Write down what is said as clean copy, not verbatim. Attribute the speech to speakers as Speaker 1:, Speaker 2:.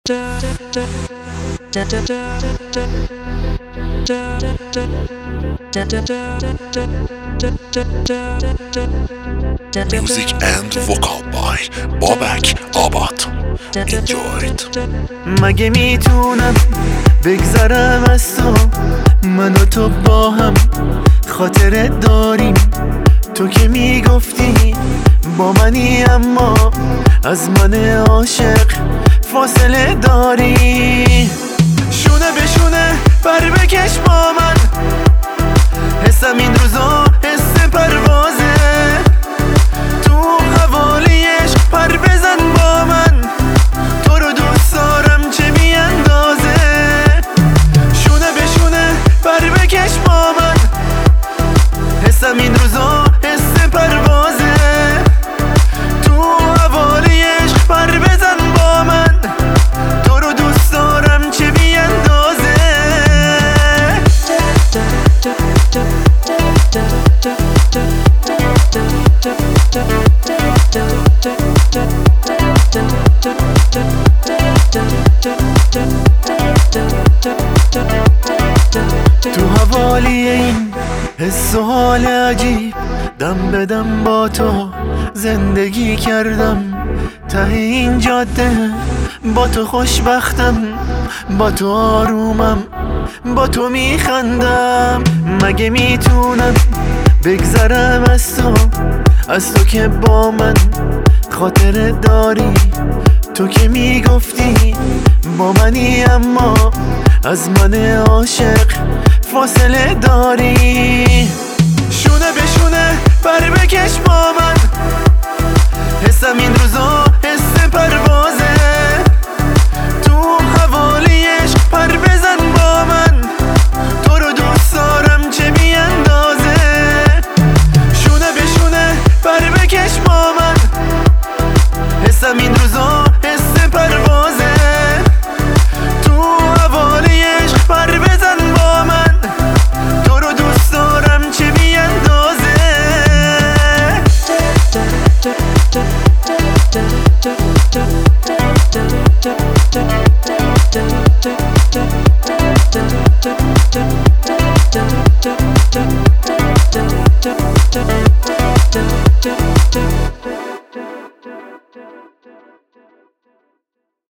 Speaker 1: Music and vocal by Babak Abad. Enjoy it.
Speaker 2: مگه میتونم بگذرم از تو؟ من و تو با هم خاطره داریم. تو که میگفتی با منی اما از من عاشق فاصله داری. شونه به شونه بر بکش با من، حسم این روزا حس پروازه. تو حوالیش پر بزن با من، تو رو دوست دارم چه میاندازه. شونه به شونه بر بکش با من، حسم این روزا حس پروازه. تو حوالیش پر بزن با من، تو رو دوست دارم چه میاندازه. تو حوالی این حس و حال عجیب، دم به دم با تو زندگی کردم. ته این جاده با تو خوشبختم، با تو آرومم، با تو میخندم. مگه میتونم بگذرم از تو که با من خاطره داری. تو که میگفتی با منی اما از من عاشق فاصله داری. شونه به شونه بر بکش با من، حسم این روزا